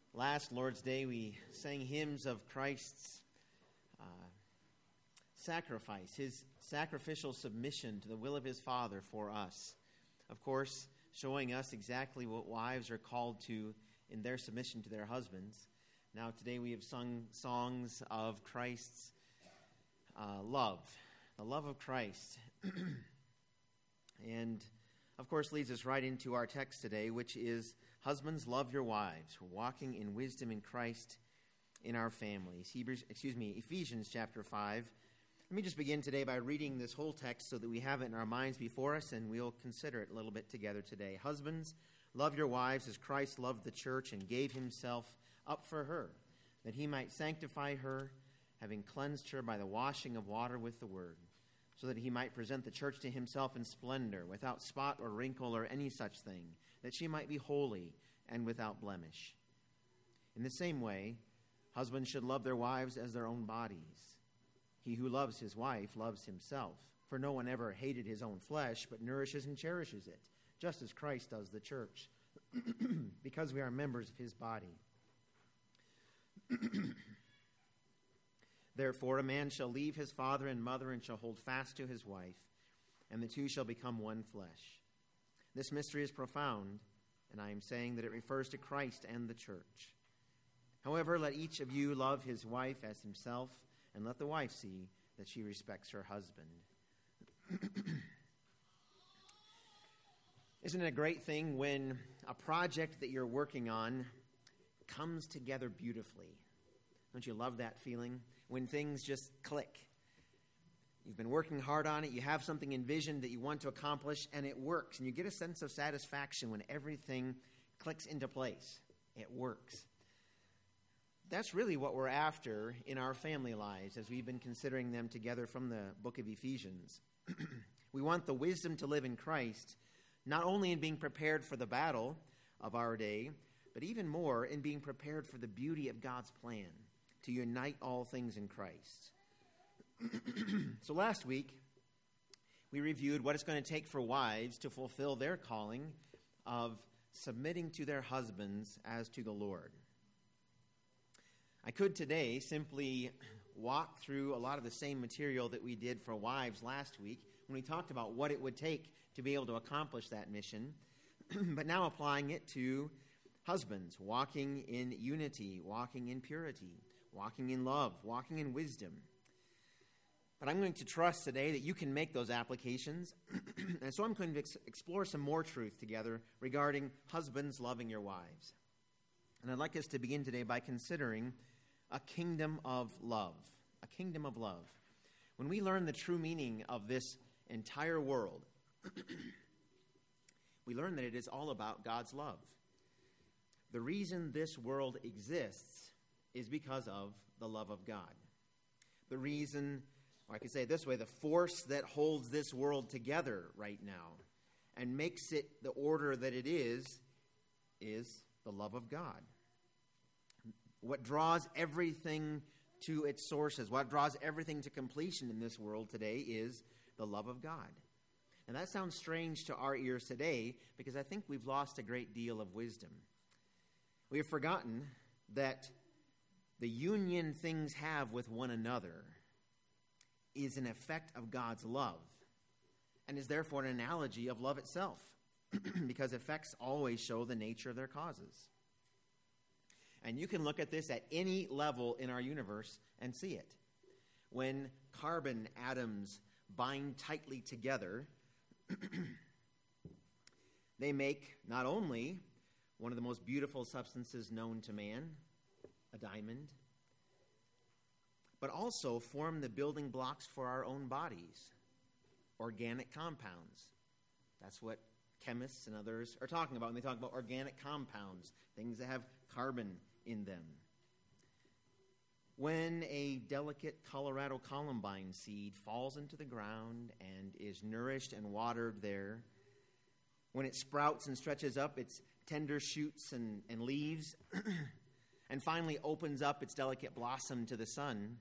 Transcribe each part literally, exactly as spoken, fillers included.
Last Lord's Day, we sang hymns of Christ's uh, sacrifice, his sacrificial submission to the will of his Father for us. Of course, showing us exactly what wives are called to in their submission to their husbands. Now, today we have sung songs of Christ's uh, love, the love of Christ. And, of course, leads us right into our text today, which is, husbands, love your wives, walking in wisdom in Christ in our families. Hebrews, excuse me, Ephesians chapter five. Let me just begin today by reading this whole text so that we have it in our minds before us, and we'll consider it a little bit together today. Husbands, love your wives as Christ loved the church and gave himself up for her, that he might sanctify her, having cleansed her by the washing of water with the word, so that he might present the church to himself in splendor, without spot or wrinkle or any such thing, that she might be holy and without blemish. In the same way, husbands should love their wives as their own bodies. He who loves his wife loves himself, for no one ever hated his own flesh, but nourishes and cherishes it, just as Christ does the church, because we are members of his body. Therefore, a man shall leave his father and mother and shall hold fast to his wife, and the two shall become one flesh. This mystery is profound, and I am saying that it refers to Christ and the church. However, let each of you love his wife as himself, and let the wife see that she respects her husband. Isn't it a great thing when a project that you're working on comes together beautifully? Don't you love that feeling? When things just click. You've been working hard on it, you have something envisioned that you want to accomplish, and it works. And you get a sense of satisfaction when everything clicks into place. It works. That's really what we're after in our family lives as we've been considering them together from the book of Ephesians. We want the wisdom to live in Christ, not only in being prepared for the battle of our day, but even more in being prepared for the beauty of God's plan to unite all things in Christ. So last week, we reviewed what it's going to take for wives to fulfill their calling of submitting to their husbands as to the Lord. I could today simply walk through a lot of the same material that we did for wives last week when we talked about what it would take to be able to accomplish that mission, but now applying it to husbands, walking in unity, walking in purity, walking in love, walking in wisdom. But I'm going to trust today that you can make those applications. And so I'm going to ex- explore some more truth together regarding husbands loving your wives. And I'd like us to begin today by considering a kingdom of love. A kingdom of love. When we learn the true meaning of this entire world, we learn that it is all about God's love. The reason this world exists is because of the love of God. The reason, or I could say it this way, the force that holds this world together right now and makes it the order that it is, is the love of God. What draws everything to its sources, what draws everything to completion in this world today is the love of God. And that sounds strange to our ears today because I think we've lost a great deal of wisdom. We have forgotten that the union things have with one another is an effect of God's love and is therefore an analogy of love itself because effects always show the nature of their causes. And you can look at this at any level in our universe and see it. When carbon atoms bind tightly together, they make not only one of the most beautiful substances known to man, a diamond, but also form the building blocks for our own bodies, organic compounds. That's what chemists and others are talking about when they talk about organic compounds, things that have carbon in them. When a delicate Colorado columbine seed falls into the ground and is nourished and watered there, when it sprouts and stretches up its tender shoots and, and leaves, and finally opens up its delicate blossom to the sun,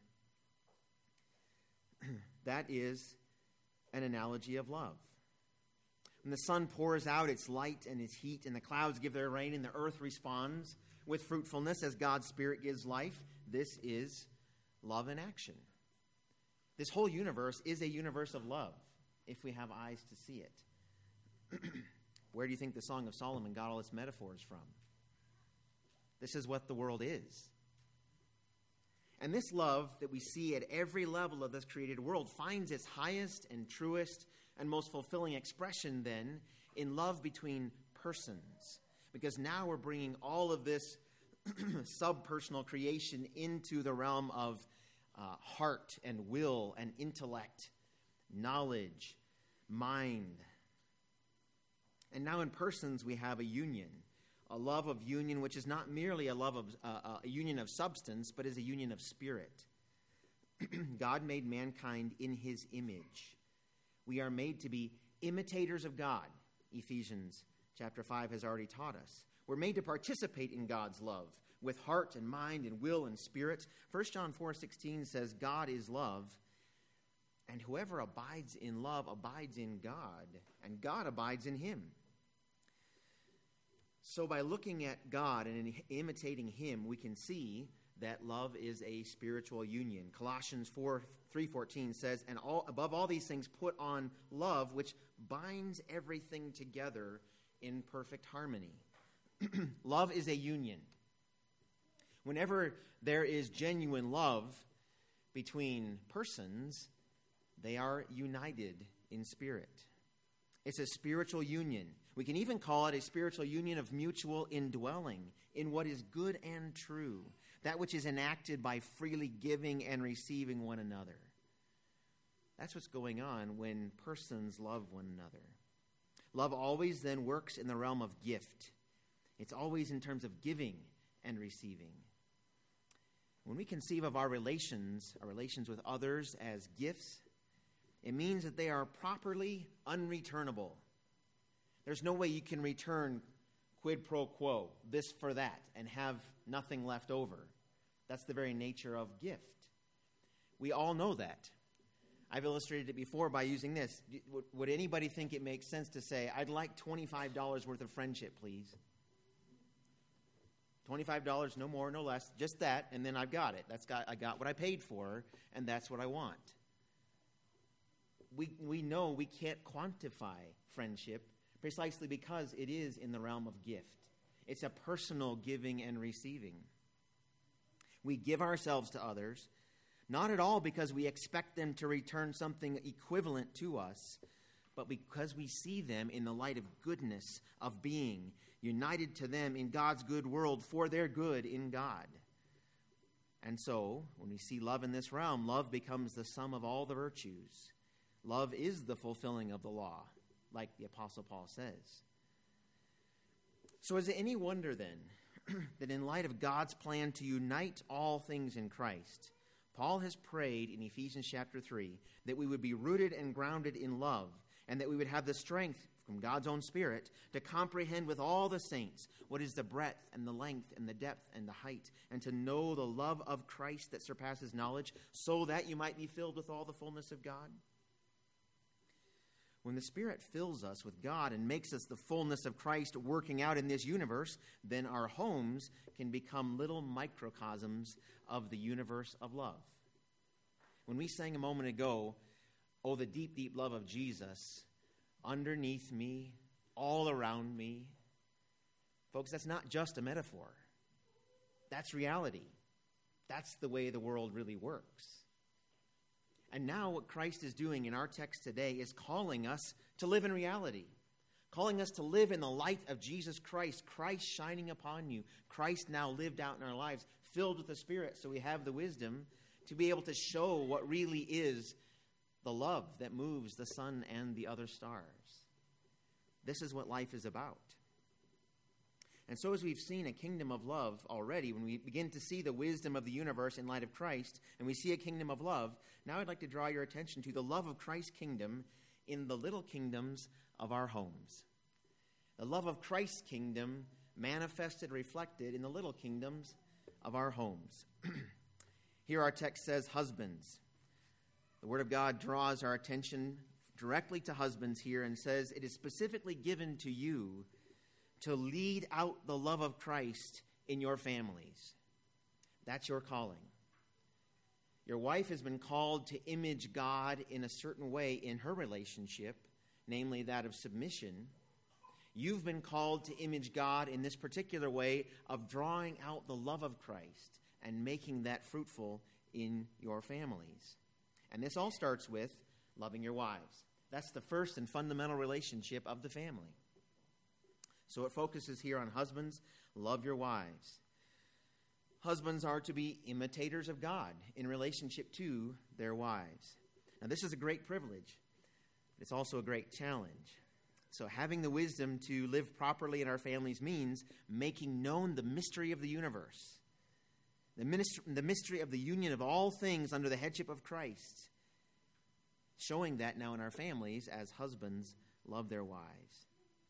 that is an analogy of love. When the sun pours out its light and its heat, and the clouds give their rain, and the earth responds with fruitfulness as God's Spirit gives life. This is love in action. This whole universe is a universe of love, if we have eyes to see it. Where do you think the Song of Solomon got all its metaphors from? This is what the world is. And this love that we see at every level of this created world finds its highest and truest and most fulfilling expression then in love between persons. Because now we're bringing all of this subpersonal creation into the realm of uh, heart and will and intellect, knowledge, mind. And now in persons we have a union, a love of union which is not merely a love of uh, a union of substance, but is a union of spirit. God made mankind in his image. We are made to be imitators of God. Ephesians chapter five has already taught us. We're made to participate in God's love with heart and mind and will and spirit. First John four sixteen says, God is love, and whoever abides in love abides in God, and God abides in him. So by looking at God and imitating him, we can see that love is a spiritual union. Colossians four three fourteen says, and all, above all these things put on love, which binds everything together in perfect harmony. Love is a union. Whenever there is genuine love between persons, they are united in spirit. It's a spiritual union. We can even call it a spiritual union of mutual indwelling in what is good and true, that which is enacted by freely giving and receiving one another. That's what's going on when persons love one another. Love always then works in the realm of gift. It's always in terms of giving and receiving. When we conceive of our relations, our relations with others as gifts, it means that they are properly unreturnable. There's no way you can return quid pro quo, this for that, and have nothing left over. That's the very nature of gift. We all know that. I've illustrated it before by using this. Would anybody think it makes sense to say, I'd like twenty-five dollars worth of friendship, please? twenty-five dollars, no more, no less, just that, and then I've got it. That's got I got what I paid for, and that's what I want. We we know we can't quantify friendship precisely because it is in the realm of gift. It's a personal giving and receiving. We give ourselves to others, not at all because we expect them to return something equivalent to us, but because we see them in the light of goodness, of being united to them in God's good world for their good in God. And so, when we see love in this realm, love becomes the sum of all the virtues. Love is the fulfilling of the law, like the Apostle Paul says. So is it any wonder then that in light of God's plan to unite all things in Christ, Paul has prayed in Ephesians chapter three that we would be rooted and grounded in love, and that we would have the strength from God's own Spirit to comprehend with all the saints what is the breadth and the length and the depth and the height, and to know the love of Christ that surpasses knowledge, so that you might be filled with all the fullness of God? When the Spirit fills us with God and makes us the fullness of Christ working out in this universe, then our homes can become little microcosms of the universe of love. When we sang a moment ago, oh, the deep, deep love of Jesus, underneath me, all around me. Folks, that's not just a metaphor. That's reality. That's the way the world really works. And now what Christ is doing in our text today is calling us to live in reality, calling us to live in the light of Jesus Christ, Christ shining upon you, Christ now lived out in our lives, filled with the Spirit, so we have the wisdom to be able to show what really is the love that moves the sun and the other stars. This is what life is about. And so as we've seen a kingdom of love already, when we begin to see the wisdom of the universe in light of Christ, and we see a kingdom of love, now I'd like to draw your attention to the love of Christ's kingdom in the little kingdoms of our homes. The love of Christ's kingdom manifested, reflected in the little kingdoms of our homes. Here our text says, husbands. The Word of God draws our attention directly to husbands here and says, it is specifically given to you to lead out the love of Christ in your families. That's your calling. Your wife has been called to image God in a certain way in her relationship, namely that of submission. You've been called to image God in this particular way of drawing out the love of Christ and making that fruitful in your families. And this all starts with loving your wives. That's the first and fundamental relationship of the family. So it focuses here on husbands. Love your wives. Husbands are to be imitators of God in relationship to their wives. Now, this is a great privilege. It's also a great challenge. So having the wisdom to live properly in our families means making known the mystery of the universe, the, ministry, the mystery of the union of all things under the headship of Christ, showing that now in our families as husbands love their wives.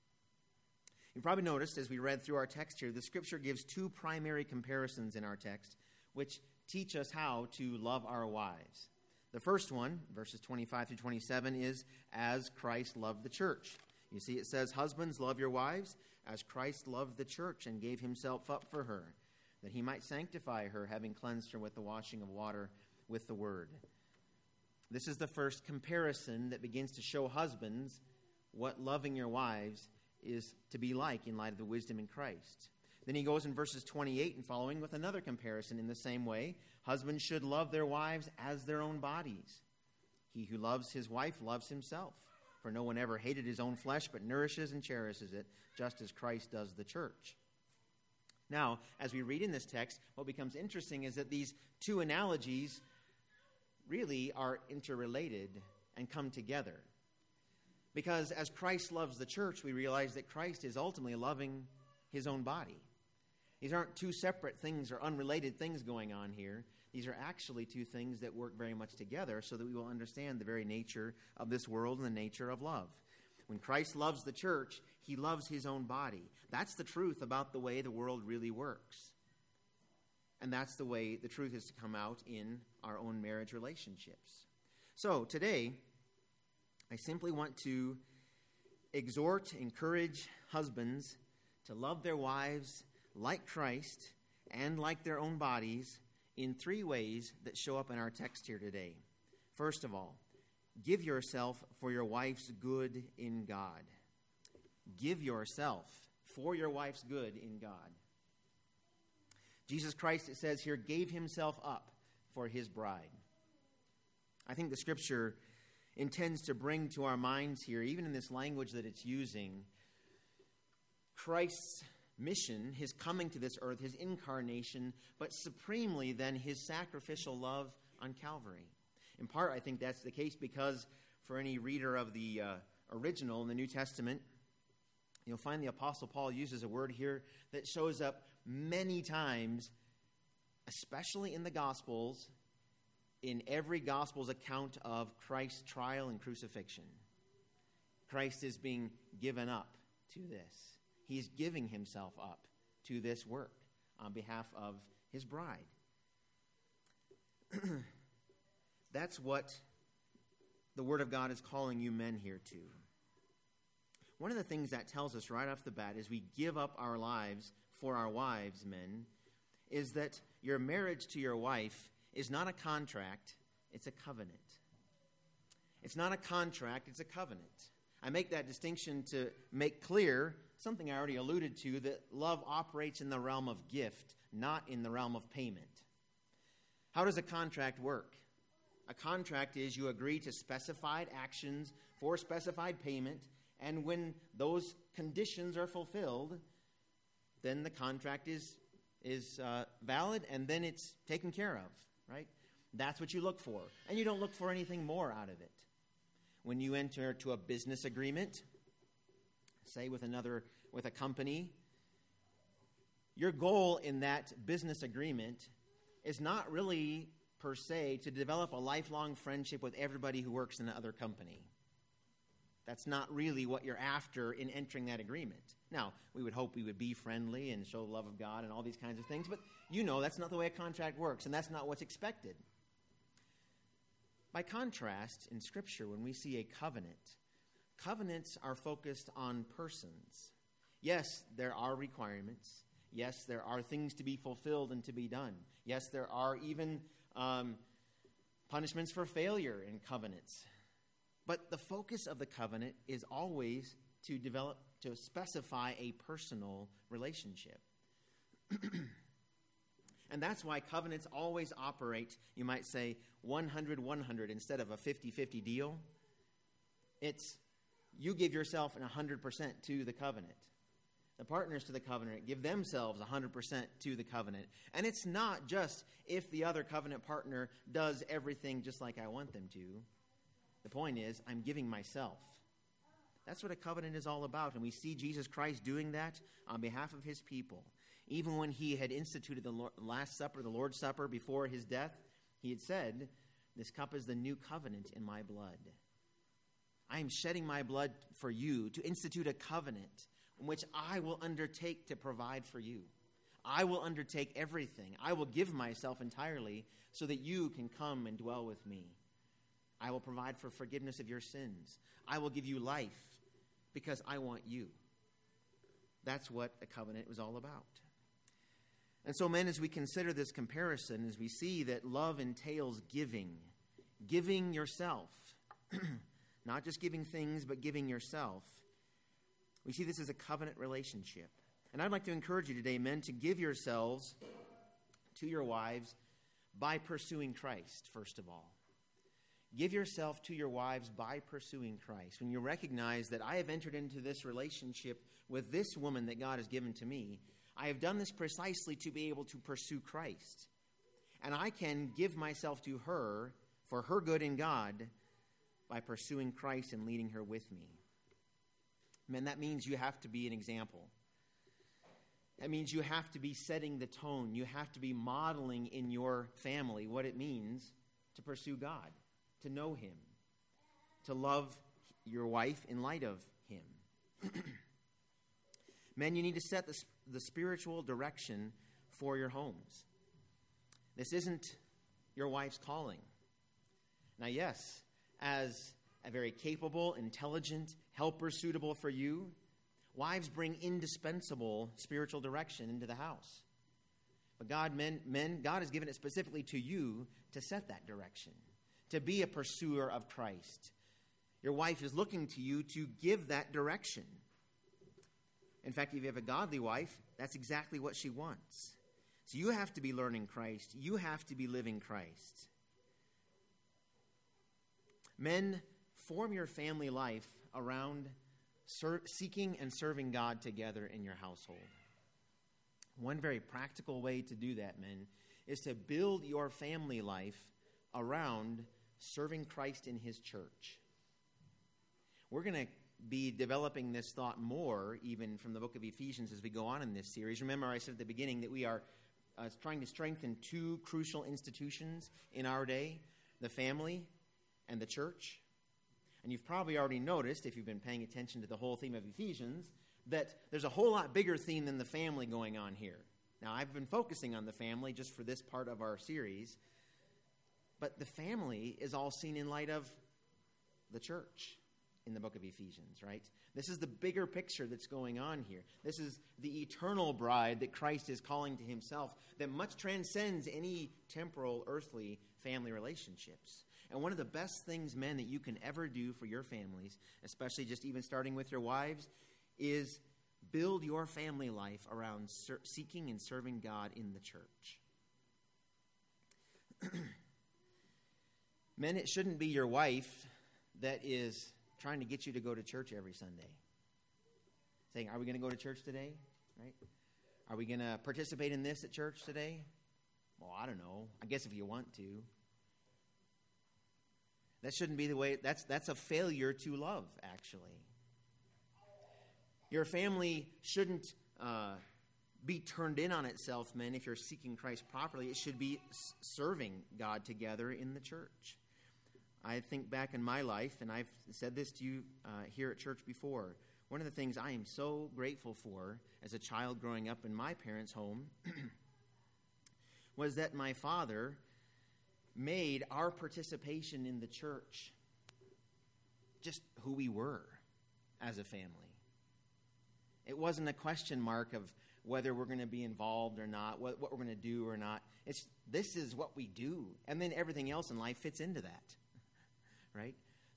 You probably noticed as we read through our text here, the Scripture gives two primary comparisons in our text, which teach us how to love our wives. The first one, verses twenty-five through twenty-seven, is as Christ loved the church. You see, it says, husbands, love your wives as Christ loved the church and gave himself up for her, that he might sanctify her, having cleansed her with the washing of water with the word. This is the first comparison that begins to show husbands what loving your wives is to be like in light of the wisdom in Christ. Then he goes in verses twenty-eight and following with another comparison in the same way. Husbands should love their wives as their own bodies. He who loves his wife loves himself. For no one ever hated his own flesh, but nourishes and cherishes it, just as Christ does the church. Now, as we read in this text, what becomes interesting is that these two analogies really are interrelated and come together. Because as Christ loves the church, we realize that Christ is ultimately loving his own body. These aren't two separate things or unrelated things going on here. These are actually two things that work very much together so that we will understand the very nature of this world and the nature of love. When Christ loves the church, he loves his own body. That's the truth about the way the world really works. And that's the way the truth is to come out in our own marriage relationships. So today, I simply want to exhort, encourage husbands to love their wives like Christ and like their own bodies in three ways that show up in our text here today. First of all, give yourself for your wife's good in God. Give yourself for your wife's good in God. Jesus Christ, it says here, gave himself up for his bride. I think the Scripture intends to bring to our minds here, even in this language that it's using, Christ's mission, his coming to this earth, his incarnation, but supremely then his sacrificial love on Calvary. In part, I think that's the case because for any reader of the uh, original in the New Testament, you'll find the Apostle Paul uses a word here that shows up many times, especially in the Gospels, in every Gospel's account of Christ's trial and crucifixion. Christ is being given up to this. He's giving himself up to this work on behalf of his bride. That's what the Word of God is calling you men here to. One of the things that tells us right off the bat is we give up our lives for our wives, men, is that your marriage to your wife is not a contract, it's a covenant. It's not a contract, it's a covenant. I make that distinction to make clear something I already alluded to, that love operates in the realm of gift, not in the realm of payment. How does a contract work? A contract is you agree to specified actions for specified payment, and when those conditions are fulfilled, then the contract is, is uh, valid, and then it's taken care of, right? That's what you look for, and you don't look for anything more out of it. When you enter to a business agreement, say with another, with a company, your goal in that business agreement is not really per se to develop a lifelong friendship with everybody who works in the other company. That's not really what you're after in entering that agreement. Now, we would hope we would be friendly and show the love of God and all these kinds of things, but you know that's not the way a contract works, and that's not what's expected. By contrast, in Scripture, when we see a covenant, covenants are focused on persons. Yes, there are requirements. Yes, there are things to be fulfilled and to be done. Yes, there are even um, punishments for failure in covenants. But the focus of the covenant is always to develop, to specify a personal relationship. And that's why covenants always operate, you might say, one hundred one hundred instead of a fifty-fifty deal. It's you give yourself one hundred percent to the covenant. The partners to the covenant give themselves one hundred percent to the covenant. And it's not just if the other covenant partner does everything just like I want them to. The point is, I'm giving myself. That's what a covenant is all about. And we see Jesus Christ doing that on behalf of his people. Even when he had instituted the Last Supper, the Lord's Supper, before his death, he had said, this cup is the new covenant in my blood. I am shedding my blood for you to institute a covenant in which I will undertake to provide for you. I will undertake everything. I will give myself entirely so that you can come and dwell with me. I will provide for forgiveness of your sins. I will give you life because I want you. That's what a covenant was all about. And so, men, as we consider this comparison, as we see that love entails giving, giving yourself, not just giving things, but giving yourself, we see this as a covenant relationship. And I'd like to encourage you today, men, to give yourselves to your wives by pursuing Christ, first of all. Give yourself to your wives by pursuing Christ. When you recognize that I have entered into this relationship with this woman that God has given to me, I have done this precisely to be able to pursue Christ. And I can give myself to her for her good in God by pursuing Christ and leading her with me. Men, that means you have to be an example. That means you have to be setting the tone. You have to be modeling in your family what it means to pursue God, to know him, to love your wife in light of him. Men, you need to set the, the spiritual direction for your homes. This isn't your wife's calling. Now, yes, as a very capable, intelligent helper suitable for you, wives bring indispensable spiritual direction into the house. But God, men, men, God has given it specifically to you to set that direction, to be a pursuer of Christ. Your wife is looking to you to give that direction. In fact, if you have a godly wife, that's exactly what she wants. So you have to be learning Christ. You have to be living Christ. Men, form your family life around ser- seeking and serving God together in your household. One very practical way to do that, men, is to build your family life around serving Christ in his church. We're going to be developing this thought more even from the book of Ephesians as we go on in this series. Remember, I said at the beginning that we are uh, trying to strengthen two crucial institutions in our day, the family and the church. And you've probably already noticed, if you've been paying attention to the whole theme of Ephesians, that there's a whole lot bigger theme than the family going on here. Now, I've been focusing on the family just for this part of our series, but the family is all seen in light of the church in the book of Ephesians, right? This is the bigger picture that's going on here. This is the eternal bride that Christ is calling to himself that much transcends any temporal, earthly family relationships. And one of the best things, men, that you can ever do for your families, especially just even starting with your wives, is build your family life around ser- seeking and serving God in the church. Men, it shouldn't be your wife that is trying to get you to go to church every Sunday. Saying, are we going to go to church today? Right? Are we going to participate in this at church today? Well, I don't know. I guess if you want to. That shouldn't be the way. That's, that's a failure to love, actually. Your family shouldn't uh, be turned in on itself, men, if you're seeking Christ properly. It should be s- serving God together in the church. I think back in my life, and I've said this to you uh, here at church before, one of the things I am so grateful for as a child growing up in my parents' home was that my father made our participation in the church just who we were as a family. It wasn't a question mark of whether we're going to be involved or not, what, what we're going to do or not. It's this is what we do, and then everything else in life fits into that, right?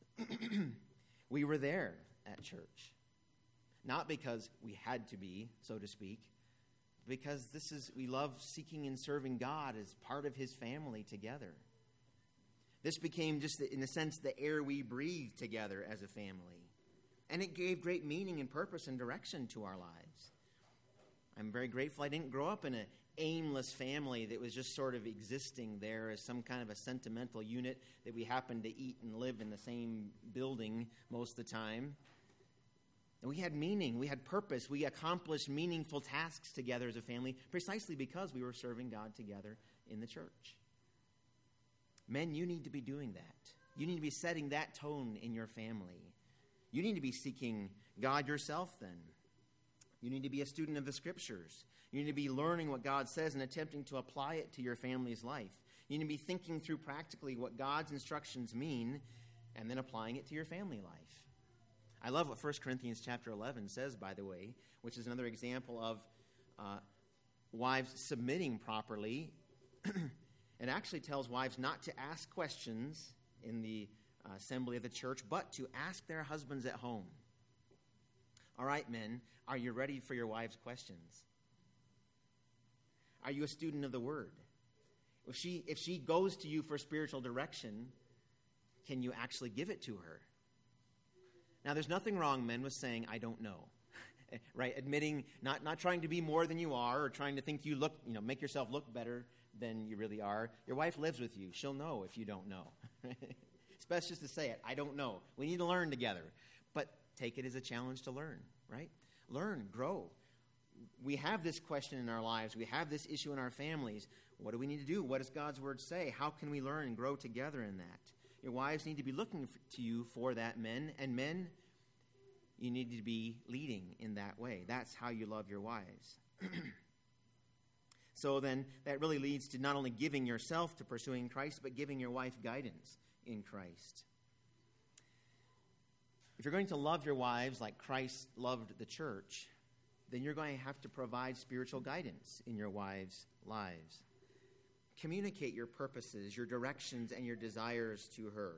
We were there at church, not because we had to be, so to speak, because this is we love seeking and serving God as part of His family together. This became just, in a sense, the air we breathe together as a family. And it gave great meaning and purpose and direction to our lives. I'm very grateful I didn't grow up in an aimless family that was just sort of existing there as some kind of a sentimental unit that we happened to eat and live in the same building most of the time. And we had meaning, we had purpose, we accomplished meaningful tasks together as a family precisely because we were serving God together in the church. Men, you need to be doing that. You need to be setting that tone in your family. You need to be seeking God yourself then. You need to be a student of the Scriptures. You need to be learning what God says and attempting to apply it to your family's life. You need to be thinking through practically what God's instructions mean and then applying it to your family life. I love what First Corinthians chapter eleven says, by the way, which is another example of uh, wives submitting properly. It actually tells wives not to ask questions in the uh, assembly of the church, but to ask their husbands at home. All right, men, are you ready for your wife's questions? Are you a student of the Word? If she, if she goes to you for spiritual direction, can you actually give it to her? Now, there's nothing wrong, men, with saying, I don't know. Right? Admitting, not, not trying to be more than you are or trying to think you look, you know, make yourself look better than you really are. Your wife lives with you. She'll know if you don't know. It's best just to say it. I don't know. We need to learn together. But take it as a challenge to learn, right? Learn, grow. We have this question in our lives. We have this issue in our families. What do we need to do? What does God's Word say? How can we learn and grow together in that? Your wives need to be looking to you for that, men. And men, you need to be leading in that way. That's how you love your wives. So then that really leads to not only giving yourself to pursuing Christ, but giving your wife guidance in Christ. If you're going to love your wives like Christ loved the church, then you're going to have to provide spiritual guidance in your wives' lives. Communicate your purposes, your directions, and your desires to her.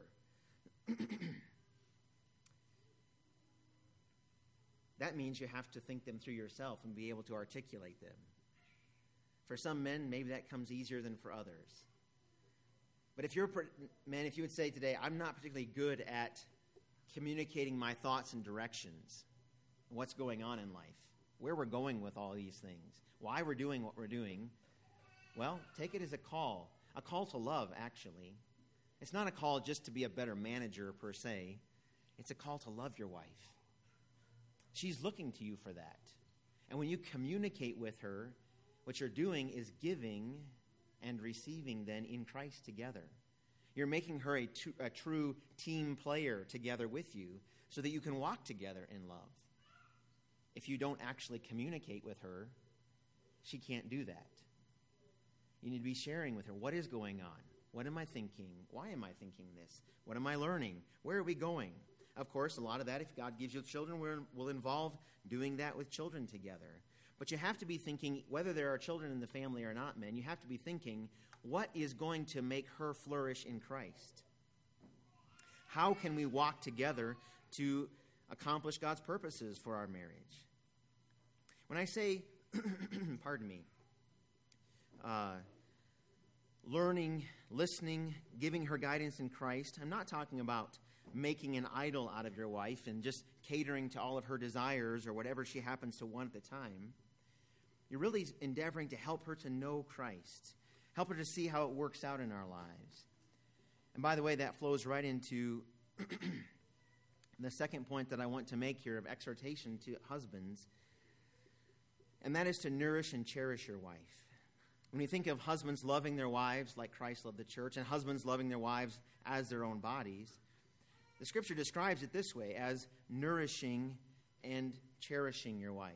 That means you have to think them through yourself and be able to articulate them. For some men, maybe that comes easier than for others. But if you're, man, if you would say today, I'm not particularly good at communicating my thoughts and directions, what's going on in life, where we're going with all these things, why we're doing what we're doing, well, take it as a call, a call to love, actually. It's not a call just to be a better manager, per se. It's a call to love your wife. She's looking to you for that. And when you communicate with her, what you're doing is giving and receiving then in Christ together. You're making her a, t- a true team player together with you so that you can walk together in love. If you don't actually communicate with her, she can't do that. You need to be sharing with her what is going on. What am I thinking? Why am I thinking this? What am I learning? Where are we going? Of course, a lot of that, if God gives you children, will involve doing that with children together. But you have to be thinking, whether there are children in the family or not, men, you have to be thinking, what is going to make her flourish in Christ? How can we walk together to accomplish God's purposes for our marriage? When I say, pardon me, uh, learning, listening, giving her guidance in Christ, I'm not talking about making an idol out of your wife and just catering to all of her desires or whatever she happens to want at the time. You're really endeavoring to help her to know Christ, help her to see how it works out in our lives. And by the way, that flows right into the second point that I want to make here of exhortation to husbands, and that is to nourish and cherish your wife. When you think of husbands loving their wives like Christ loved the church, and husbands loving their wives as their own bodies, the Scripture describes it this way, as nourishing and cherishing your wife.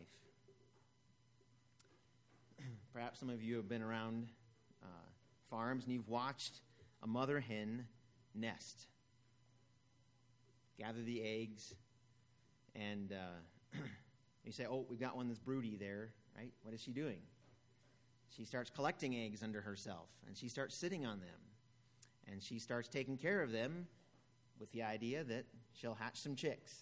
Perhaps some of you have been around uh, farms and you've watched a mother hen nest, gather the eggs, and uh, you say, oh, we've got one that's broody there, right? What is she doing? She starts collecting eggs under herself, and she starts sitting on them, and she starts taking care of them with the idea that she'll hatch some chicks.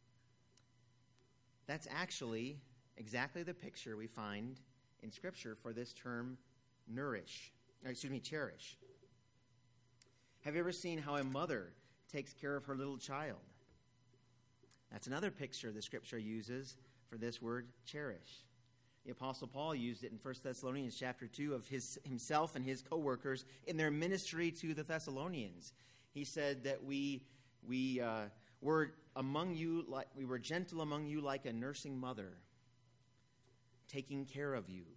That's actually exactly the picture we find in Scripture for this term nourish, or excuse me, cherish. Have you ever seen how a mother takes care of her little child? That's another picture the Scripture uses for this word cherish. The Apostle Paul used it in First Thessalonians chapter two of his himself and his co-workers in their ministry to the Thessalonians. He said that we we uh, were among you like we were gentle among you like a nursing mother, taking care of you.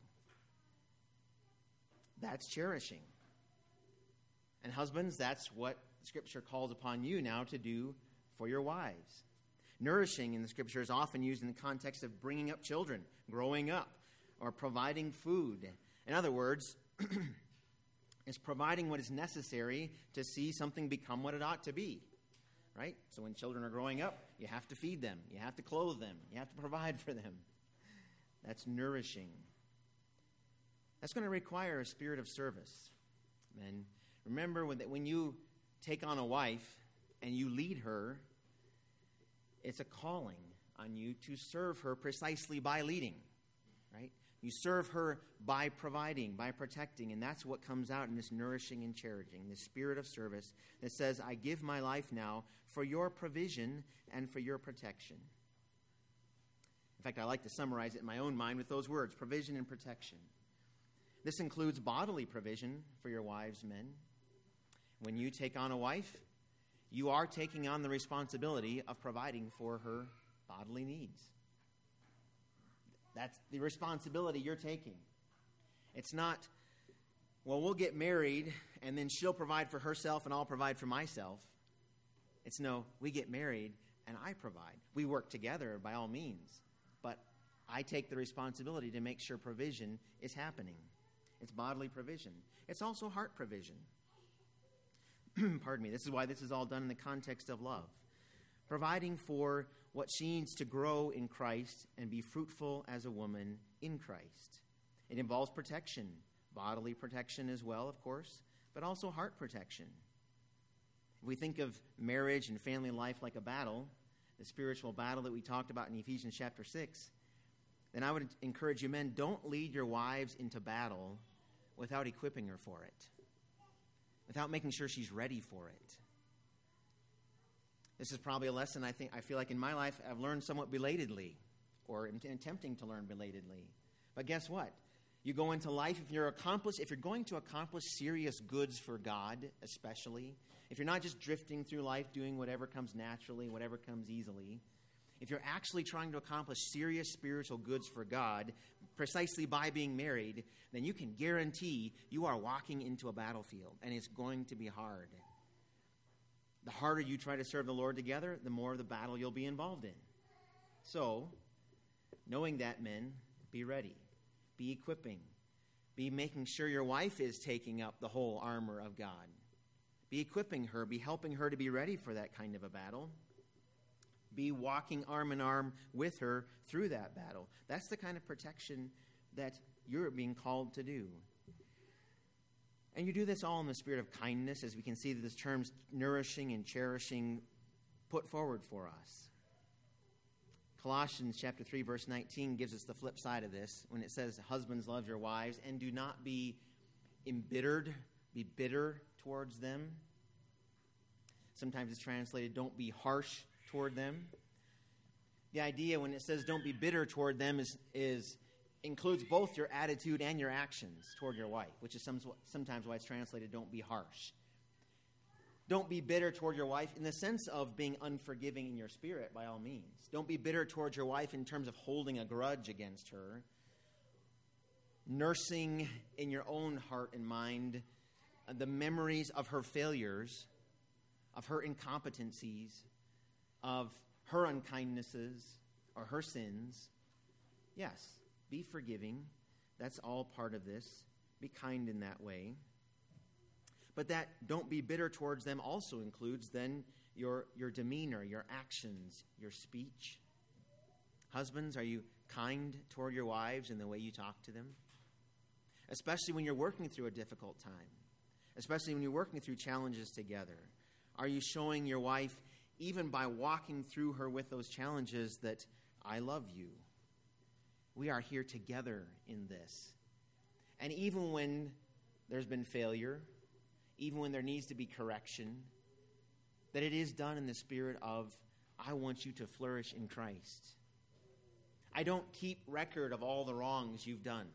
That's cherishing. And husbands, that's what Scripture calls upon you now to do for your wives. Nourishing in the Scripture is often used in the context of bringing up children, growing up, or providing food. In other words, it's providing what is necessary to see something become what it ought to be, right? So when children are growing up, you have to feed them, you have to clothe them, you have to provide for them. That's nourishing. That's going to require a spirit of service. Men, remember when, when you take on a wife and you lead her, it's a calling on you to serve her precisely by leading, right? You serve her by providing, by protecting, and that's what comes out in this nourishing and cherishing, this spirit of service that says, I give my life now for your provision and for your protection. In fact, I like to summarize it in my own mind with those words, provision and protection. This includes bodily provision for your wives, men. When you take on a wife, you are taking on the responsibility of providing for her bodily needs. That's the responsibility you're taking. It's not, well, we'll get married and then she'll provide for herself and I'll provide for myself. It's no, we get married and I provide. We work together by all means, but I take the responsibility to make sure provision is happening. It's bodily provision. It's also heart provision. Pardon me. This is why this is all done in the context of love. Providing for what she needs to grow in Christ and be fruitful as a woman in Christ. It involves protection, bodily protection as well, of course, but also heart protection. If we think of marriage and family life like a battle, the spiritual battle that we talked about in Ephesians chapter six, then I would encourage you men, don't lead your wives into battle without equipping her for it, without making sure she's ready for it. This is probably a lesson I think I feel like in my life I've learned somewhat belatedly, or in attempting to learn belatedly. But guess what? You go into life, if you're accomplished, if you're going to accomplish serious goods for God, especially, if you're not just drifting through life doing whatever comes naturally, whatever comes easily, if you're actually trying to accomplish serious spiritual goods for God, precisely by being married, then you can guarantee you are walking into a battlefield, and it's going to be hard. The harder you try to serve the Lord together, the more of the battle you'll be involved in. So, knowing that, men, be ready. Be equipping. Be making sure your wife is taking up the whole armor of God. Be equipping her. Be helping her to be ready for that kind of a battle. Be walking arm in arm with her through that battle. That's the kind of protection that you're being called to do. And you do this all in the spirit of kindness, as we can see that this term's nourishing and cherishing put forward for us. Colossians chapter three, verse nineteen gives us the flip side of this when it says, husbands, love your wives, and do not be embittered, be bitter towards them. Sometimes it's translated, don't be harsh toward them. The idea when it says don't be bitter toward them is, is includes both your attitude and your actions toward your wife, which is some, sometimes why it's translated don't be harsh. Don't be bitter toward your wife in the sense of being unforgiving in your spirit, by all means. Don't be bitter towards your wife in terms of holding a grudge against her. Nursing in your own heart and mind the memories of her failures, of her incompetencies, of her unkindnesses or her sins. Yes, be forgiving. That's all part of this. Be kind in that way. But that don't be bitter towards them also includes then your, your demeanor, your actions, your speech. Husbands, are you kind toward your wives in the way you talk to them? Especially when you're working through a difficult time, especially when you're working through challenges together. Are you showing your wife, even by walking through her with those challenges, that I love you? We are here together in this. And even when there's been failure, even when there needs to be correction, that it is done in the spirit of, I want you to flourish in Christ. I don't keep record of all the wrongs you've done.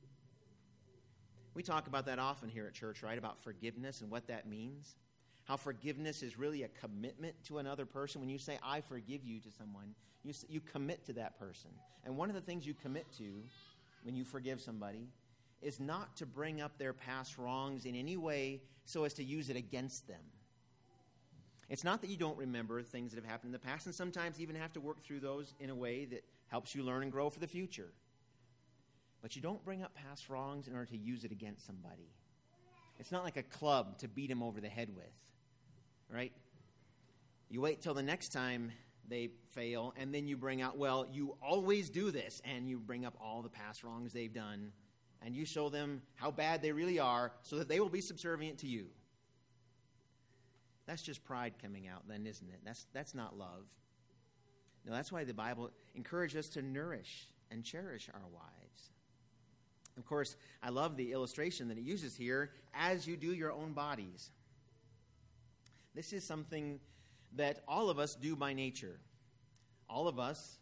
We talk about that often here at church, right? About forgiveness and what that means. How forgiveness is really a commitment to another person. When you say, I forgive you to someone, you, you commit to that person. And one of the things you commit to when you forgive somebody is not to bring up their past wrongs in any way so as to use it against them. It's not that you don't remember things that have happened in the past, and sometimes even have to work through those in a way that helps you learn and grow for the future. But you don't bring up past wrongs in order to use it against somebody. It's not like a club to beat them over the head with, right? You wait till the next time they fail, and then you bring out, well, you always do this, and you bring up all the past wrongs they've done, and you show them how bad they really are so that they will be subservient to you. That's just pride coming out then, isn't it? That's, that's not love. No, that's why the Bible encourages us to nourish and cherish our wives. Of course, I love the illustration that it uses here, as you do your own bodies. This is something that all of us do by nature. All of us,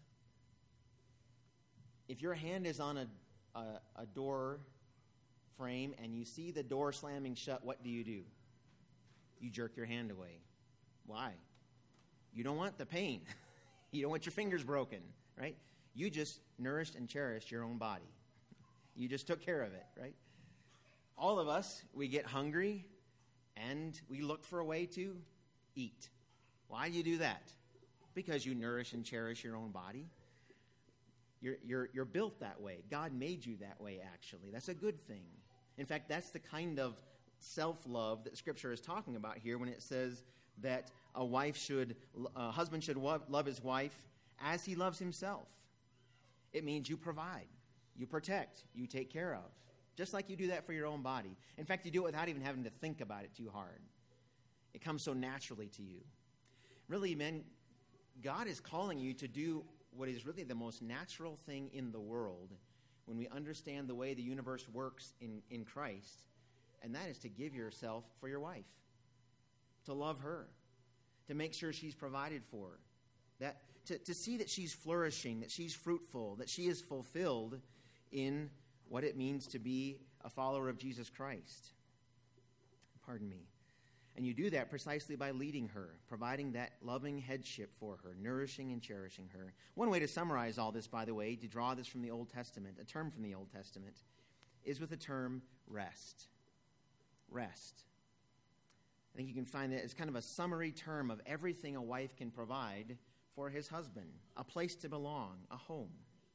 if your hand is on a, a, a door frame and you see the door slamming shut, what do you do? You jerk your hand away. Why? You don't want the pain. You don't want your fingers broken, right? You just nourished and cherished your own body. You just took care of it, right? All of us, we get hungry and we look for a way to eat. Why do you do that? Because you nourish and cherish your own body. You're, you're, you're built that way. God made you that way, actually. That's a good thing. In fact, that's the kind of self-love that Scripture is talking about here when it says that a wife should, a husband should love, love his wife as he loves himself. It means you provide, you protect, you take care of, just like you do that for your own body. In fact, you do it without even having to think about it too hard. It comes so naturally to you. Really, men, God is calling you to do what is really the most natural thing in the world when we understand the way the universe works in, in Christ, and that is to give yourself for your wife, to love her, to make sure she's provided for, that to, to see that she's flourishing, that she's fruitful, that she is fulfilled in what it means to be a follower of Jesus Christ. Pardon me. And you do that precisely by leading her, providing that loving headship for her, nourishing and cherishing her. One way to summarize all this, by the way, to draw this from the Old Testament, a term from the Old Testament, is with the term rest. Rest. I think you can find that as kind of a summary term of everything a wife can provide for his husband, a place to belong, a home.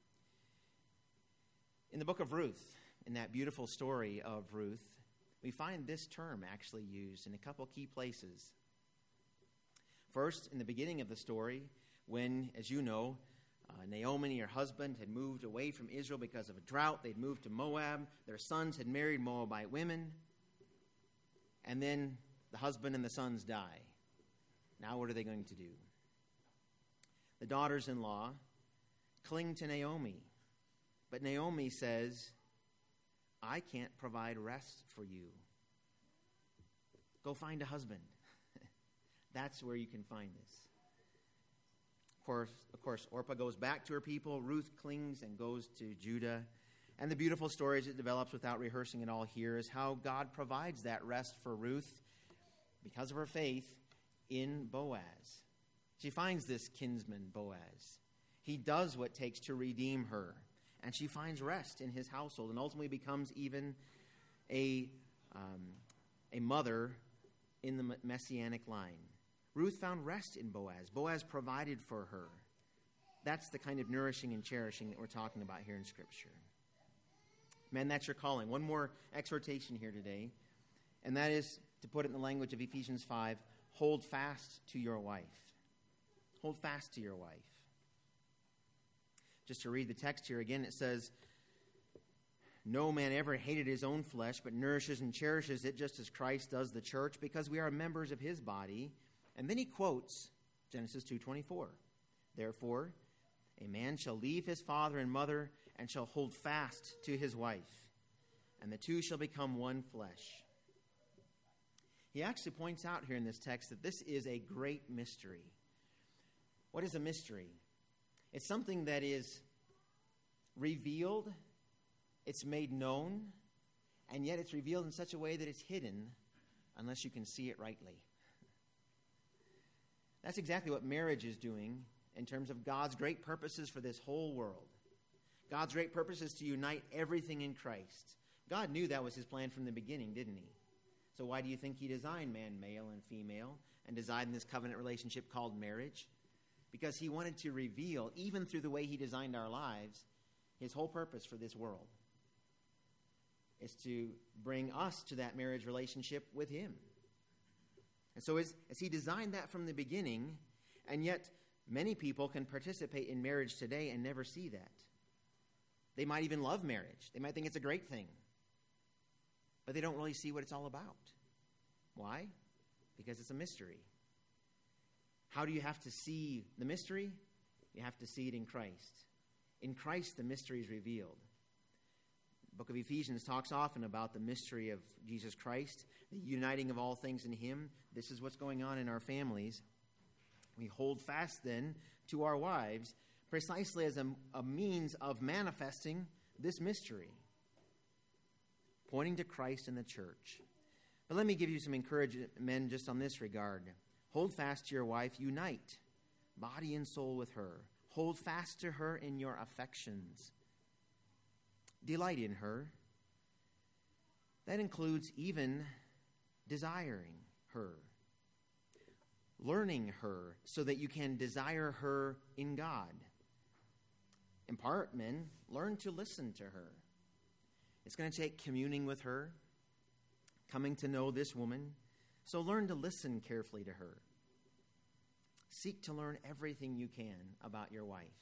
In the book of Ruth, in that beautiful story of Ruth, we find this term actually used in a couple key places. First, in the beginning of the story, when, as you know, uh, Naomi and her husband had moved away from Israel because of a drought. They'd moved to Moab. Their sons had married Moabite women. And then the husband and the sons die. Now what are they going to do? The daughters-in-law cling to Naomi. But Naomi says, I can't provide rest for you. Go find a husband. That's where you can find this. Of course, of course, Orpah goes back to her people. Ruth clings and goes to Judah. And the beautiful story as it develops without rehearsing it all here is how God provides that rest for Ruth because of her faith in Boaz. She finds this kinsman, Boaz. He does what it takes to redeem her. And she finds rest in his household and ultimately becomes even a, um, a mother in the messianic line. Ruth found rest in Boaz. Boaz provided for her. That's the kind of nourishing and cherishing that we're talking about here in Scripture. Men, that's your calling. One more exhortation here today, and that is, to put it in the language of Ephesians five, hold fast to your wife. Hold fast to your wife. Just to read the text here again, it says, "No man ever hated his own flesh, but nourishes and cherishes it just as Christ does the church, because we are members of his body." And then he quotes Genesis two twenty-four. "Therefore, a man shall leave his father and mother and shall hold fast to his wife, and the two shall become one flesh." He actually points out here in this text that this is a great mystery. What is a mystery? It's something that is revealed, it's made known, and yet it's revealed in such a way that it's hidden unless you can see it rightly. That's exactly what marriage is doing in terms of God's great purposes for this whole world. God's great purpose is to unite everything in Christ. God knew that was his plan from the beginning, didn't he? So why do you think he designed man, male, and female, and designed this covenant relationship called marriage? Because he wanted to reveal, even through the way he designed our lives, his whole purpose for this world is to bring us to that marriage relationship with him. And so as, as he designed that from the beginning, and yet many people can participate in marriage today and never see that. They might even love marriage. They might think it's a great thing. But they don't really see what it's all about. Why? Because it's a mystery. How do you have to see the mystery? You have to see it in Christ. In Christ, the mystery is revealed. The book of Ephesians talks often about the mystery of Jesus Christ, the uniting of all things in him. This is what's going on in our families. We hold fast then to our wives precisely as a, a means of manifesting this mystery, pointing to Christ and the church. But let me give you some encouragement, men, just on this regard. Hold fast to your wife. Unite body and soul with her. Hold fast to her in your affections. Delight in her. That includes even desiring her. Learning her so that you can desire her in God. In part, men, learn to listen to her. It's going to take communing with her, coming to know this woman. So learn to listen carefully to her. Seek to learn everything you can about your wife.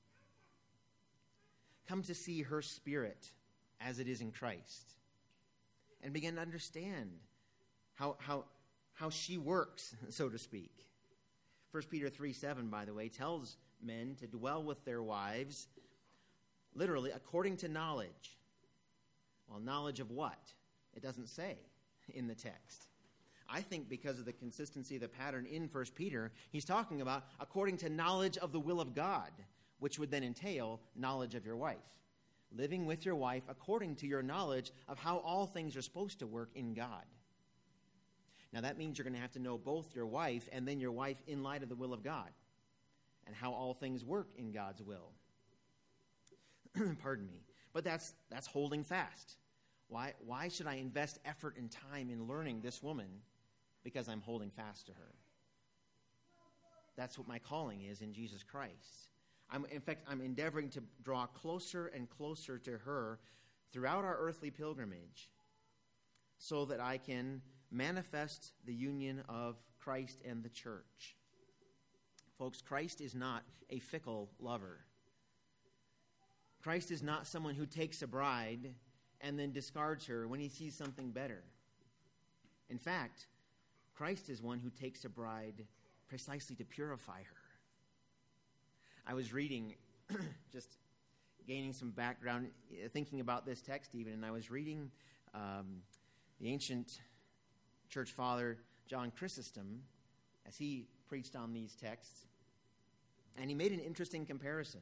Come to see her spirit as it is in Christ, and begin to understand how, how, how she works, so to speak. First Peter three seven, by the way, tells men to dwell with their wives, literally, according to knowledge. Well, knowledge of what? It doesn't say in the text. I think because of the consistency of the pattern in First Peter, he's talking about according to knowledge of the will of God, which would then entail knowledge of your wife. Living with your wife according to your knowledge of how all things are supposed to work in God. Now that means you're going to have to know both your wife and then your wife in light of the will of God and how all things work in God's will. Pardon me. But that's that's holding fast. Why, why should I invest effort and time in learning this woman? Because I'm holding fast to her. That's what my calling is in Jesus Christ. I'm, in fact, I'm endeavoring to draw closer and closer to her throughout our earthly pilgrimage so that I can manifest the union of Christ and the church. Folks, Christ is not a fickle lover. Christ is not someone who takes a bride and then discards her when he sees something better. In fact, Christ is one who takes a bride precisely to purify her. I was reading, just gaining some background, thinking about this text even, and I was reading um, the ancient church father John Chrysostom as he preached on these texts, and he made an interesting comparison.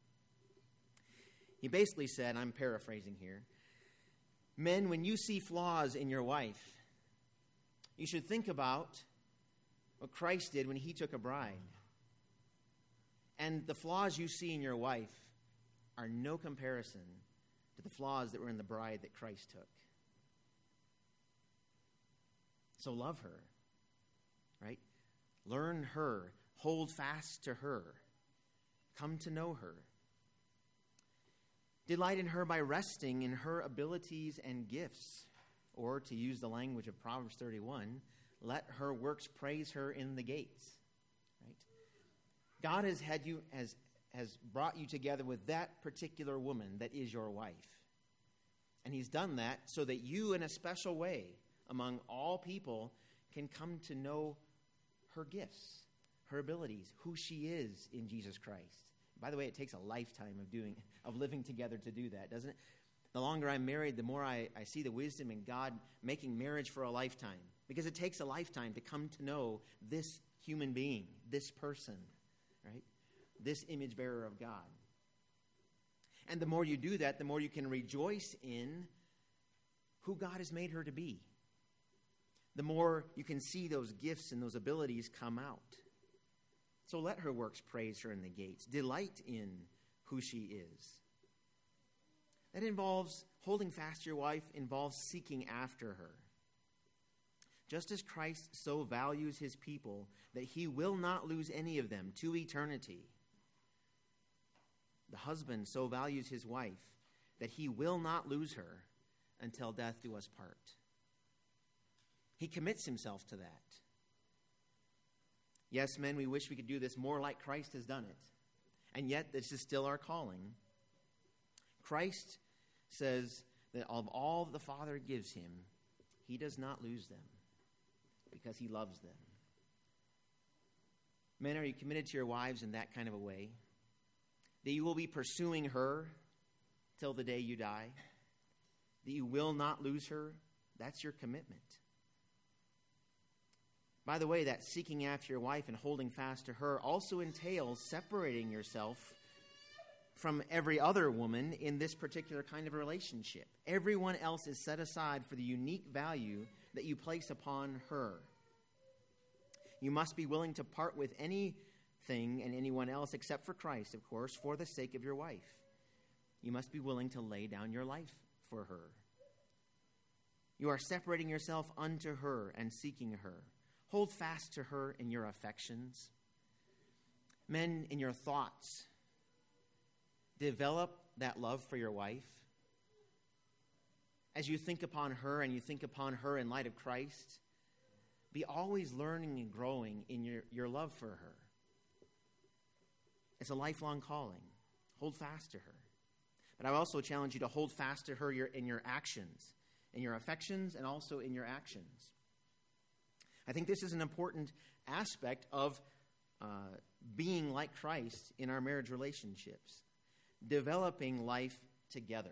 He basically said, I'm paraphrasing here, men, when you see flaws in your wife, you should think about what Christ did when he took a bride. And the flaws you see in your wife are no comparison to the flaws that were in the bride that Christ took. So love her, right? Learn her. Hold fast to her. Come to know her. Delight in her by resting in her abilities and gifts. Or, to use the language of Proverbs thirty-one, let her works praise her in the gates. Right? God has had you has has brought you together with that particular woman that is your wife. And he's done that so that you, in a special way, among all people, can come to know her gifts, her abilities, who she is in Jesus Christ. By the way, it takes a lifetime of doing, of living together to do that, doesn't it? The longer I'm married, the more I, I see the wisdom in God making marriage for a lifetime. Because it takes a lifetime to come to know this human being, this person, right? This image bearer of God. And the more you do that, the more you can rejoice in who God has made her to be. The more you can see those gifts and those abilities come out. So let her works praise her in the gates. Delight in who she is. That involves holding fast to your wife, involves seeking after her. Just as Christ so values his people that he will not lose any of them to eternity, the husband so values his wife that he will not lose her until death do us part. He commits himself to that. Yes, men, we wish we could do this more like Christ has done it. And yet, this is still our calling. Christ says that of all the Father gives him, he does not lose them because he loves them. Men, are you committed to your wives in that kind of a way? That you will be pursuing her till the day you die? That you will not lose her? That's your commitment. By the way, that seeking after your wife and holding fast to her also entails separating yourself from every other woman in this particular kind of relationship. Everyone else is set aside for the unique value that you place upon her. You must be willing to part with anything and anyone else except for Christ, of course, for the sake of your wife. You must be willing to lay down your life for her. You are separating yourself unto her and seeking her. Hold fast to her in your affections. Men, in your thoughts, develop that love for your wife. As you think upon her and you think upon her in light of Christ, be always learning and growing in your, your love for her. It's a lifelong calling. Hold fast to her. But I also challenge you to hold fast to her your, in your actions, in your affections, and also in your actions. I think this is an important aspect of uh, being like Christ in our marriage relationships, developing life together.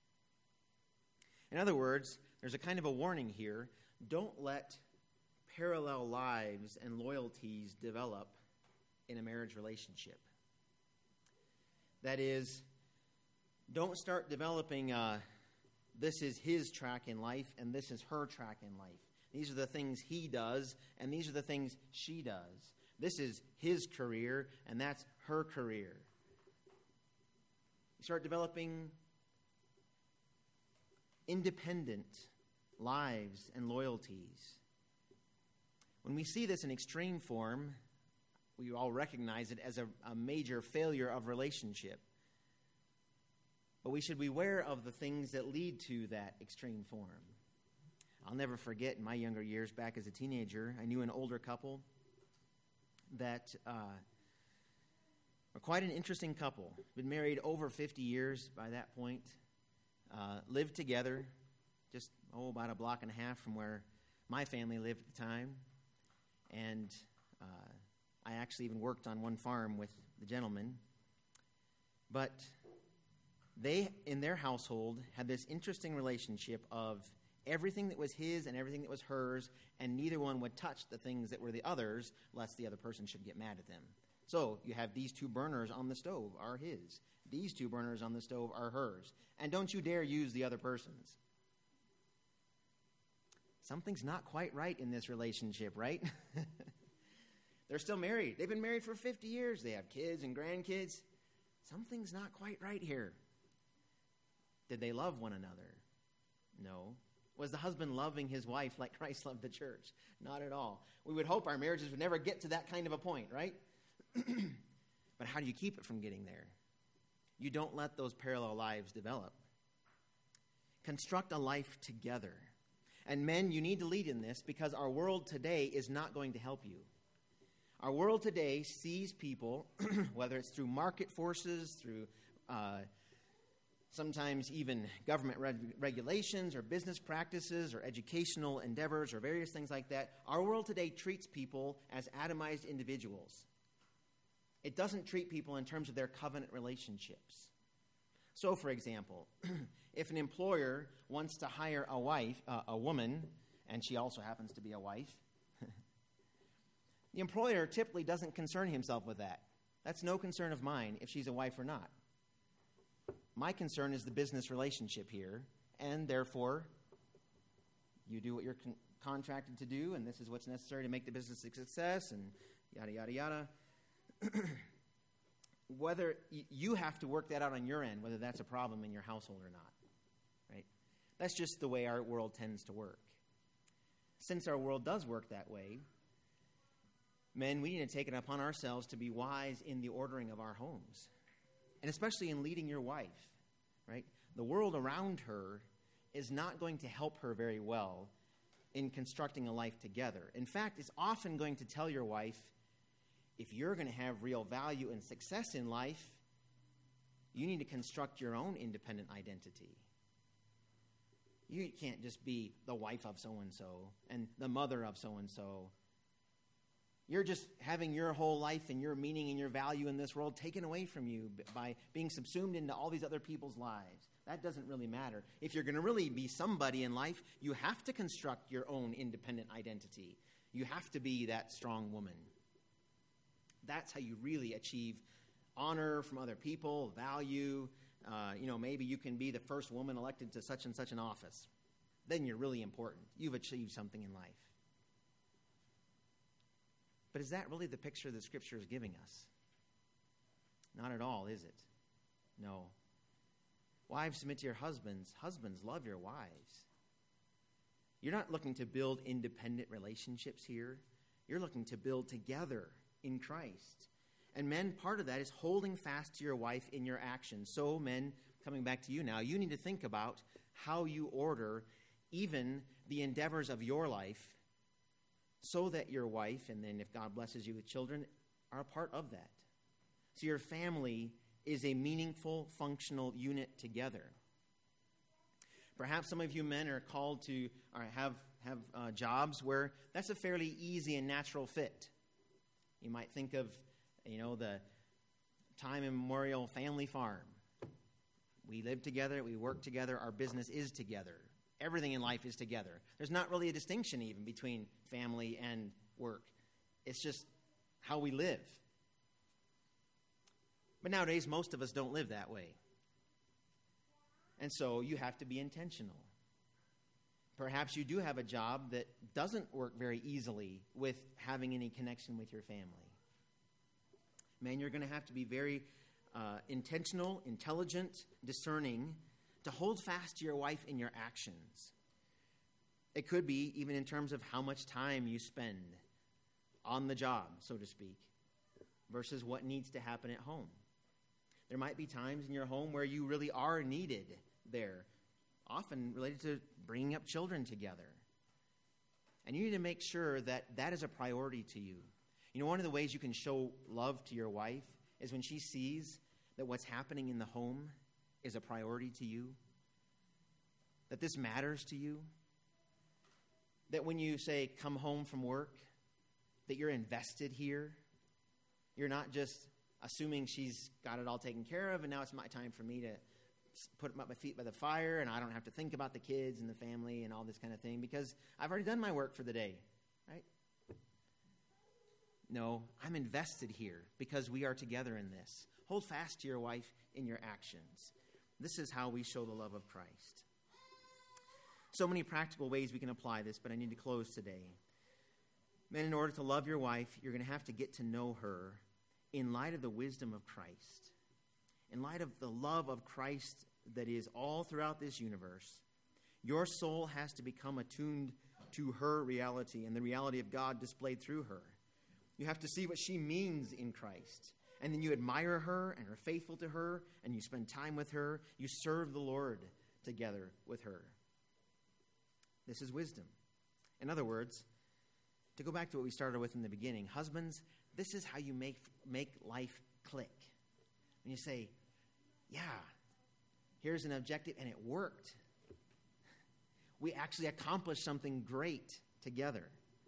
In other words, there's a kind of a warning here. Don't let parallel lives and loyalties develop in a marriage relationship. That is, don't start developing uh, this is his track in life and this is her track in life. These are the things he does, and these are the things she does. This is his career, and that's her career. You start developing independent lives and loyalties. When we see this in extreme form, we all recognize it as a, a major failure of relationship. But we should beware of the things that lead to that extreme form. I'll never forget in my younger years, back as a teenager, I knew an older couple that uh, were quite an interesting couple. Been married over fifty years by that point. Uh, lived together just, oh, about a block and a half from where my family lived at the time. And uh, I actually even worked on one farm with the gentleman. But they, in their household, had this interesting relationship of everything that was his and everything that was hers, and neither one would touch the things that were the other's, lest the other person should get mad at them. So you have these two burners on the stove are his. These two burners on the stove are hers. And don't you dare use the other person's. Something's not quite right in this relationship, right? They're still married. They've been married for fifty years. They have kids and grandkids. Something's not quite right here. Did they love one another? No. Was the husband loving his wife like Christ loved the church? Not at all. We would hope our marriages would never get to that kind of a point, right? But how do you keep it from getting there? You don't let those parallel lives develop. Construct a life together. And men, you need to lead in this because our world today is not going to help you. Our world today sees people, whether it's through market forces, through uh, sometimes even government reg- regulations or business practices or educational endeavors or various things like that, our world today treats people as atomized individuals. It doesn't treat people in terms of their covenant relationships. So, for example, if an employer wants to hire a wife, uh, a woman, and she also happens to be a wife, the employer typically doesn't concern himself with that. That's no concern of mine if she's a wife or not. My concern is the business relationship here, and therefore, you do what you're con- contracted to do, and this is what's necessary to make the business a success, and yada, yada, yada. Whether y- you have to work that out on your end, whether that's a problem in your household or not, right? That's just the way our world tends to work. Since our world does work that way, men, we need to take it upon ourselves to be wise in the ordering of our homes, and especially in leading your wife, right? The world around her is not going to help her very well in constructing a life together. In fact, it's often going to tell your wife, if you're going to have real value and success in life, you need to construct your own independent identity. You can't just be the wife of so-and-so and the mother of so-and-so. You're just having your whole life and your meaning and your value in this world taken away from you by being subsumed into all these other people's lives. That doesn't really matter. If you're going to really be somebody in life, you have to construct your own independent identity. You have to be that strong woman. That's how you really achieve honor from other people, value. Uh, you know, maybe you can be the first woman elected to such and such an office. Then you're really important. You've achieved something in life. But is that really the picture the Scripture is giving us? Not at all, is it? No. Wives, submit to your husbands. Husbands, love your wives. You're not looking to build independent relationships here. You're looking to build together in Christ. And men, part of that is holding fast to your wife in your actions. So, men, coming back to you now, you need to think about how you order even the endeavors of your life so that your wife, and then if God blesses you with children, are a part of that. So your family is a meaningful, functional unit together. Perhaps some of you men are called to or have, have uh, jobs where that's a fairly easy and natural fit. You might think of, you know, the time immemorial family farm. We live together, we work together, our business is together. Everything in life is together. There's not really a distinction even between family and work. It's just how we live. But nowadays, most of us don't live that way. And so you have to be intentional. Perhaps you do have a job that doesn't work very easily with having any connection with your family. Man, you're going to have to be very uh, intentional, intelligent, discerning, to hold fast to your wife in your actions. It could be even in terms of how much time you spend on the job, so to speak, versus what needs to happen at home. There might be times in your home where you really are needed there, often related to bringing up children together. And you need to make sure that that is a priority to you. You know, one of the ways you can show love to your wife is when she sees that what's happening in the home is a priority to you, that this matters to you, that when you say come home from work, that you're invested here. You're not just assuming she's got it all taken care of and now it's my time for me to put my feet by the fire and I don't have to think about the kids and the family and all this kind of thing because I've already done my work for the day, right? No, I'm invested here because we are together in this. Hold fast to your wife in your actions. This is how we show the love of Christ. So many practical ways we can apply this, but I need to close today. Men, in order to love your wife, you're going to have to get to know her in light of the wisdom of Christ, in light of the love of Christ that is all throughout this universe. Your soul has to become attuned to her reality and the reality of God displayed through her. You have to see what she means in Christ. And then you admire her and are faithful to her, and you spend time with her. You serve the Lord together with her. This is wisdom. In other words, to go back to what we started with in the beginning, husbands, This is how you make, make life click. When you say, yeah, here's an objective, and it worked. We actually accomplished something great together.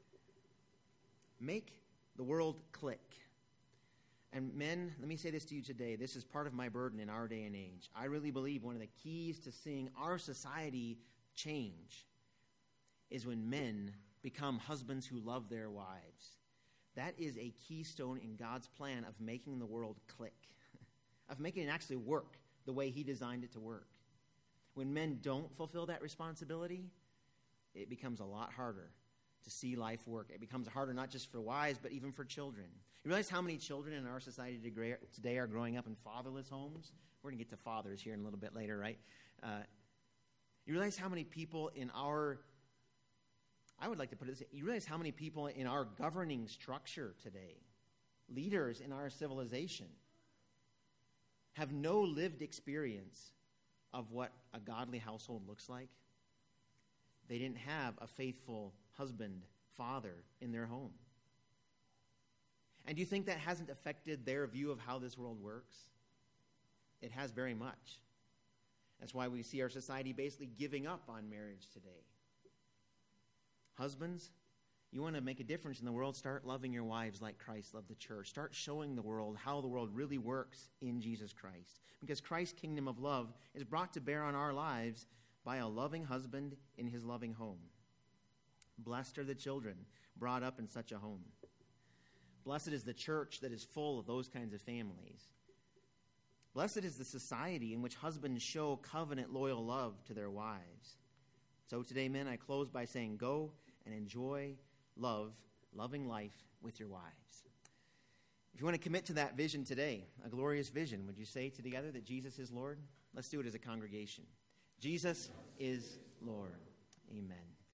Make the world click. And men, let me say this to you today. This is part of my burden in our day and age. I really believe one of the keys to seeing our society change is when men become husbands who love their wives. That is a keystone in God's plan of making the world click, of making it actually work the way he designed it to work. When men don't fulfill that responsibility, it becomes a lot harder to see life work. It becomes harder not just for wives, but even for children. You realize how many children in our society today are growing up in fatherless homes? We're going to get to fathers here in a little bit later, right? Uh, you realize how many people in our, I would like to put it this way, you realize how many people in our governing structure today, leaders in our civilization, have no lived experience of what a godly household looks like? They didn't have a faithful husband, father in their home. And do you think that hasn't affected their view of how this world works? It has very much. That's why we see our society basically giving up on marriage today. Husbands, you want to make a difference in the world, start loving your wives like Christ loved the church. Start showing the world how the world really works in Jesus Christ. Because Christ's kingdom of love is brought to bear on our lives by a loving husband in his loving home. Blessed are the children brought up in such a home. Blessed is the church that is full of those kinds of families. Blessed is the society in which husbands show covenant loyal love to their wives. So today, men, I close by saying, go and enjoy love, loving life with your wives. If you want to commit to that vision today, a glorious vision, would you say together that Jesus is Lord? Let's do it as a congregation. Jesus is Lord. Amen.